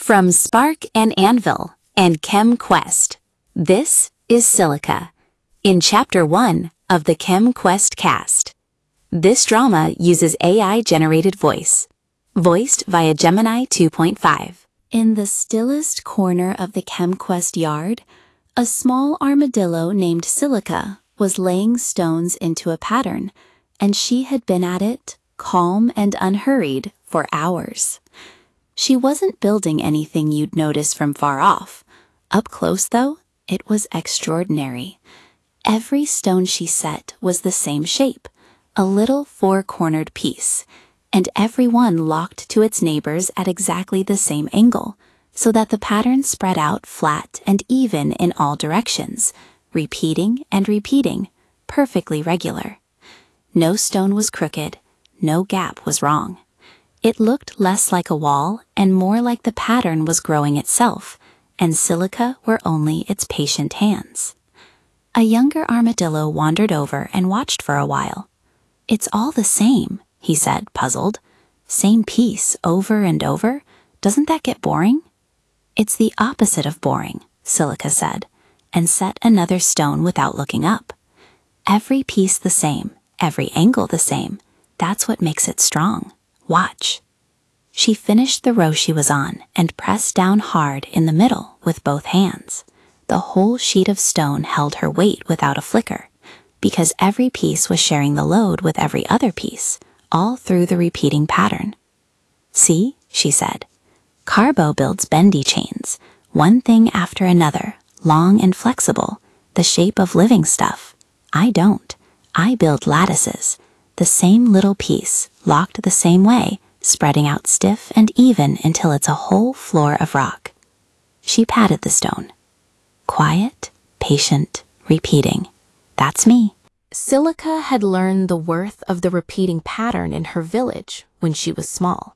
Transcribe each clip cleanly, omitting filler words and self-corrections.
From Spark and Anvil and ChemQuest, this is Silica, in Chapter 1 of the ChemQuest cast. This drama uses AI-generated voice, voiced via Gemini 2.5. In the stillest corner of the ChemQuest yard, a small armadillo named Silica was laying stones into a pattern, and she had been at it, calm and unhurried, for hours. She wasn't building anything you'd notice from far off. Up close, though, it was extraordinary. Every stone she set was the same shape, a little four-cornered piece, and every one locked to its neighbors at exactly the same angle, so that the pattern spread out flat and even in all directions, repeating and repeating, perfectly regular. No stone was crooked, no gap was wrong. It looked less like a wall and more like the pattern was growing itself, and Silica were only its patient hands. A younger armadillo wandered over and watched for a while. "It's all the same," he said, puzzled. "Same piece over and over? Doesn't that get boring?" "It's the opposite of boring," Silica said, and set another stone without looking up. "Every piece the same, every angle the same. That's what makes it strong. Watch." She finished the row she was on and pressed down hard in the middle with both hands. The whole sheet of stone held her weight without a flicker, because every piece was sharing the load with every other piece, all through the repeating pattern. "See," she said, "Carbo builds bendy chains, one thing after another, long and flexible, the shape of living stuff. I don't. I build lattices, the same little piece, locked the same way, spreading out stiff and even until it's a whole floor of rock." She patted the stone. "Quiet, patient, repeating. That's me." Silica had learned the worth of the repeating pattern in her village when she was small.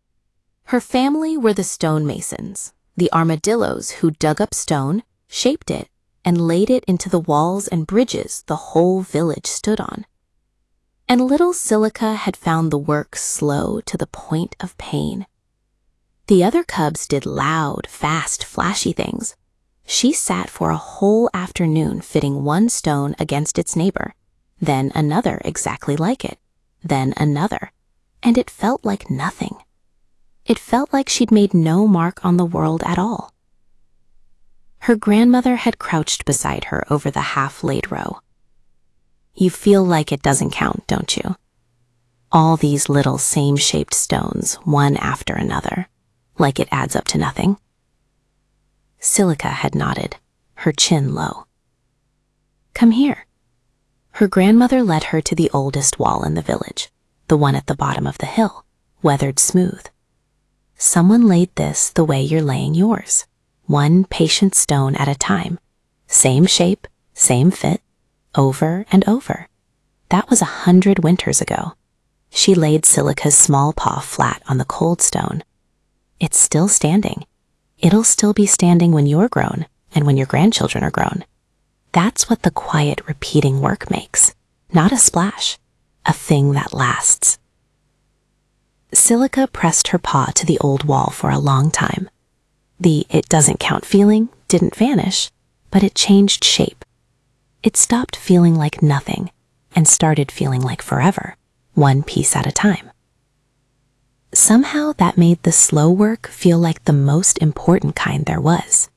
Her family were the stonemasons, the armadillos who dug up stone, shaped it, and laid it into the walls and bridges the whole village stood on. And little Silica had found the work slow to the point of pain. The other cubs did loud, fast, flashy things. She sat for a whole afternoon fitting one stone against its neighbor, then another exactly like it, then another, and it felt like nothing. It felt like she'd made no mark on the world at all. Her grandmother had crouched beside her over the half-laid row. "You feel like it doesn't count, don't you? All these little same-shaped stones, one after another, like it adds up to nothing?" Silica had nodded, her chin low. "Come here." Her grandmother led her to the oldest wall in the village, the one at the bottom of the hill, weathered smooth. "Someone laid this the way you're laying yours, one patient stone at a time, same shape, same fit, over and over. That was 100 winters ago." She laid Silica's small paw flat on the cold stone. "It's still standing. It'll still be standing when you're grown and when your grandchildren are grown. That's what the quiet, repeating work makes. Not a splash, a thing that lasts." Silica pressed her paw to the old wall for a long time. The "it doesn't count" feeling didn't vanish, but it changed shape. It stopped feeling like nothing and started feeling like forever, one piece at a time. Somehow that made the slow work feel like the most important kind there was.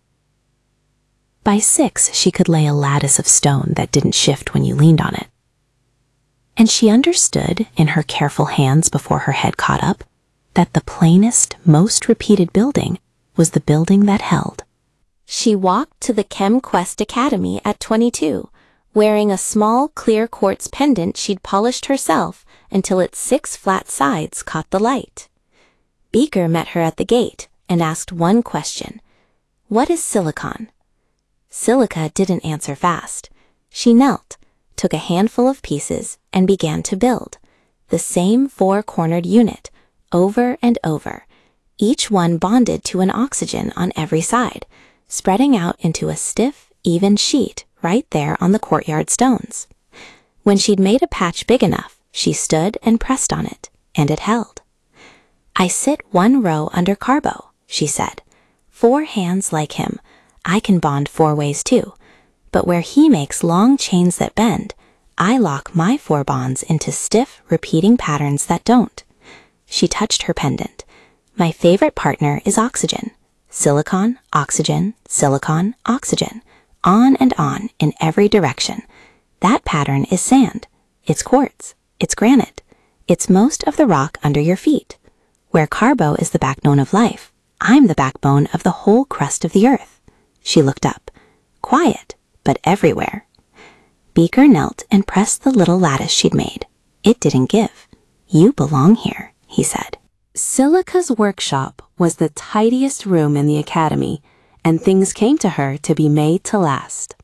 By 6, she could lay a lattice of stone that didn't shift when you leaned on it. And she understood, in her careful hands before her head caught up, that the plainest, most repeated building was the building that held. She walked to the ChemQuest Academy at 22, wearing a small clear quartz pendant she'd polished herself until its 6 flat sides caught the light. Beaker met her at the gate and asked one question: "What is silicon?" Silica didn't answer fast. She knelt, took a handful of pieces, and began to build, the same 4-cornered unit, over and over, each one bonded to an oxygen on every side, spreading out into a stiff, even sheet right there on the courtyard stones. When she'd made a patch big enough, she stood and pressed on it, and it held. "I sit one row under Carbo," she said, 4 hands like him. I can bond 4 ways too. But where he makes long chains that bend, I lock my 4 bonds into stiff, repeating patterns that don't. She touched her pendant. My favorite partner is oxygen. Silicon, oxygen, silicon, oxygen. On and on in every direction. That pattern is sand. It's quartz. It's granite. It's most of the rock under your feet. Where carbo is the backbone of life, I'm the backbone of the whole crust of the earth. She looked up. Quiet, but everywhere. Beaker knelt and pressed the little lattice she'd made. It didn't give. You belong here, he said. Silica's workshop was the tidiest room in the academy, and things came to her to be made to last.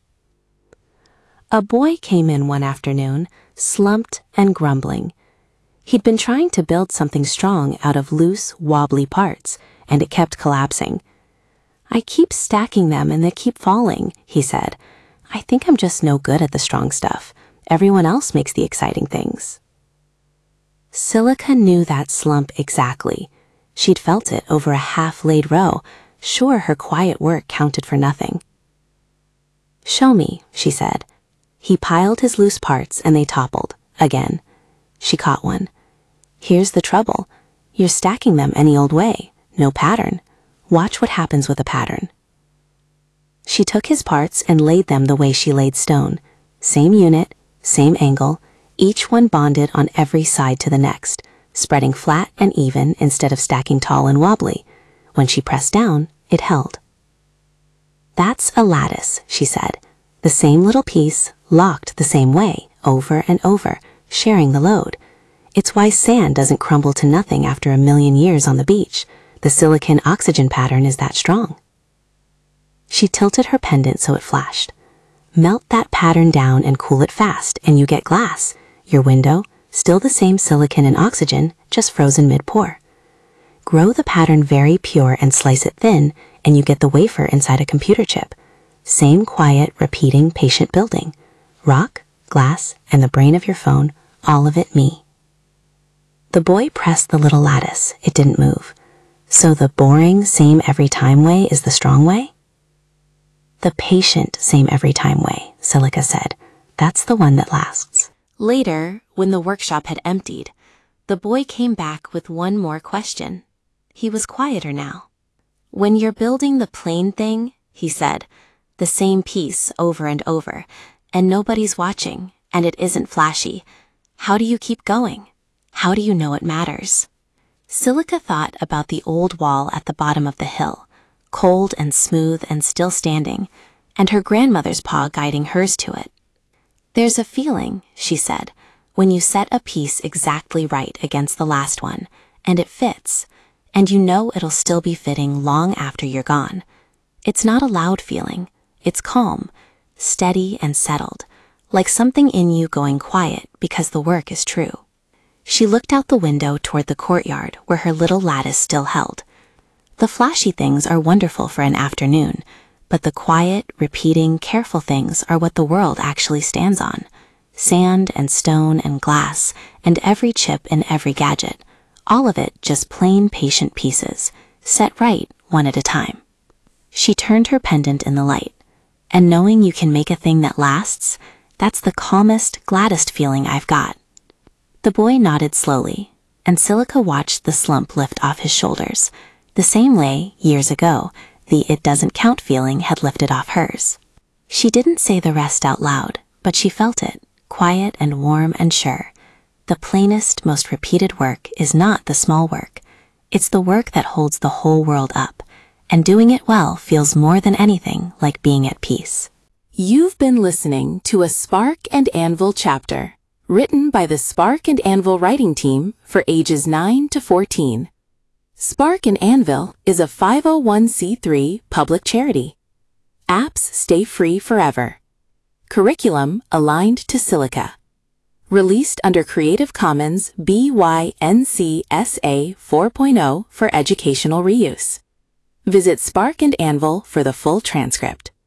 A boy came in one afternoon, slumped and grumbling. He'd been trying to build something strong out of loose, wobbly parts, and it kept collapsing. I keep stacking them and they keep falling, he said. I think I'm just no good at the strong stuff. Everyone else makes the exciting things. Silica knew that slump exactly. She'd felt it over a half-laid row. Sure, her quiet work counted for nothing. Show me, she said. He piled his loose parts and they toppled, again. She caught one. Here's the trouble. You're stacking them any old way. No pattern. Watch what happens with a pattern. She took his parts and laid them the way she laid stone. Same unit, same angle, each one bonded on every side to the next, spreading flat and even instead of stacking tall and wobbly. When she pressed down, it held. That's a lattice, she said. The same little piece, locked the same way, over and over, sharing the load. It's why sand doesn't crumble to nothing after 1,000,000 years on the beach. The silicon oxygen pattern is that strong. She tilted her pendant so it flashed. Melt that pattern down and cool it fast, and you get glass. Your window, still the same silicon and oxygen, just frozen mid-pour. Grow the pattern very pure and slice it thin, and you get the wafer inside a computer chip. Same quiet, repeating, patient building. Rock, glass, and the brain of your phone, all of it me. The boy pressed the little lattice. It didn't move. So the boring, same every time way is the strong way? The patient, same every time way, Silica said. That's the one that lasts. Later, when the workshop had emptied, the boy came back with one more question. He was quieter now. When you're building the plain thing, he said, the same piece over and over, and nobody's watching, and it isn't flashy, how do you keep going? How do you know it matters? Silica thought about the old wall at the bottom of the hill, cold and smooth and still standing, and her grandmother's paw guiding hers to it. There's a feeling, she said, when you set a piece exactly right against the last one, and it fits, and you know it'll still be fitting long after you're gone. It's not a loud feeling. It's calm, steady and settled, like something in you going quiet because the work is true. She looked out the window toward the courtyard where her little lattice still held. The flashy things are wonderful for an afternoon, but the quiet, repeating, careful things are what the world actually stands on. Sand and stone and glass, and every chip in every gadget. All of it just plain, patient pieces, set right one at a time. She turned her pendant in the light, and knowing you can make a thing that lasts, that's the calmest, gladdest feeling I've got. The boy nodded slowly, and Silica watched the slump lift off his shoulders, the same way, years ago, the it doesn't count feeling had lifted off hers. She didn't say the rest out loud, but she felt it, quiet and warm and sure. The plainest, most repeated work is not the small work. It's the work that holds the whole world up, and doing it well feels more than anything like being at peace. You've been listening to a Spark and Anvil chapter, written by the Spark and Anvil writing team for ages 9 to 14. Spark and Anvil is a 501c3 public charity. Apps stay free forever. Curriculum aligned to Silica. Released under Creative Commons BY-NC SA 4.0 for educational reuse. Visit Spark and Anvil for the full transcript.